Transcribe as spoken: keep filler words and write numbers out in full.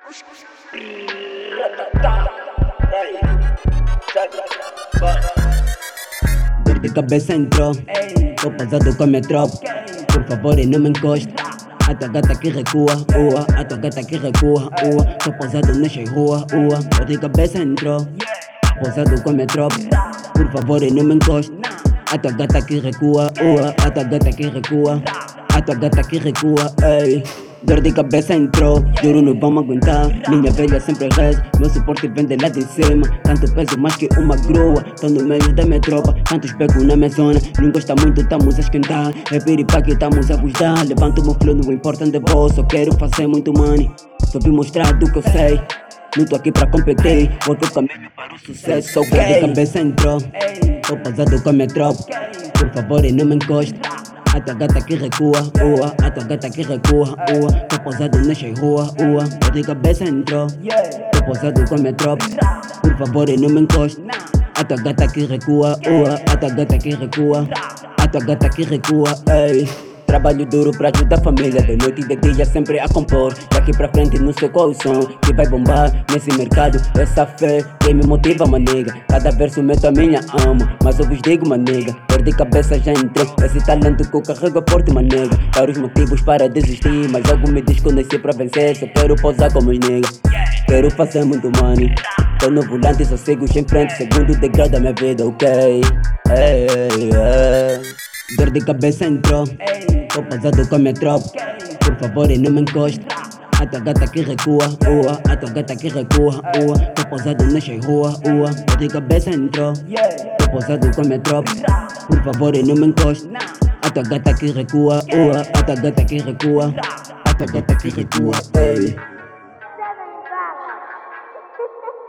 Dor de cabeça entrou, tô pesado com a minha tropa. Por favor, e não me encosta. A tua gata que recua, ua. A tua gata que recua, ua. Tô posado nesta rua, ua. Dor de cabeça entrou, posado com a minha tropa. Por favor, e não me encosta. A tua gata que recua, ua. A tua gata que recua. A tua gata que recua, ei. Dor de cabeça entrou, juro não vamos aguentar. Minha velha sempre reza, meu suporte vem de lá de cima. Tanto peso mais que uma grua, tô no meio da minha tropa. Tantos becos na minha zona, não gosta muito, tamo a esquentar. É piripaque, tamo a vos dar. Levanto o meu flow, não importa onde vou. Só quero fazer muito money, só vim mostrar do que eu sei. Não tô aqui pra competir, porque o caminho para o sucesso. Sou okay. Dor de cabeça entrou, tô pesado com a minha tropa. Por favor, e não me encosta. A tua gata que recua, ua. A tua gata que recua, ua. Tô posado nesta rua, ua. Dor de cabeça entrou, tô posado com a minha tropa. Por favor, e não me encosta. A tua gata que recua, ua. A tua gata que recua. A tua gata que recua, ei. Trabalho duro pra ajudar a família, de noite e de dia sempre a compor. Daqui pra frente não sei qual o som que vai bombar nesse mercado. Essa fé que me motiva, manega. Cada verso meto a minha alma, mas eu vos digo, manega. Dor de cabeça já entrei, esse talento que eu carrego é forte, manega. Vários motivos para desistir, mas algo me diz que eu nasci pra vencer. Só quero pousar como os niggas, quero fazer muito money. Tô no volante, só sigo em frente, segundo degrau da minha vida, ok? Ei, ei, ei. Dor de cabeça entrou, tô pesado com a minha tropa. Por favor, e não me encosta. A tua gata que recua, ua. A tua gata que recua, ua. Tô posado nesta rua, ua. Dor de cabeça entrou, tô posado com a minha tropa. Por favor, e não me encosta. A tua gata que recua, ua. A tua gata que recua. A tua gata que recua, ei.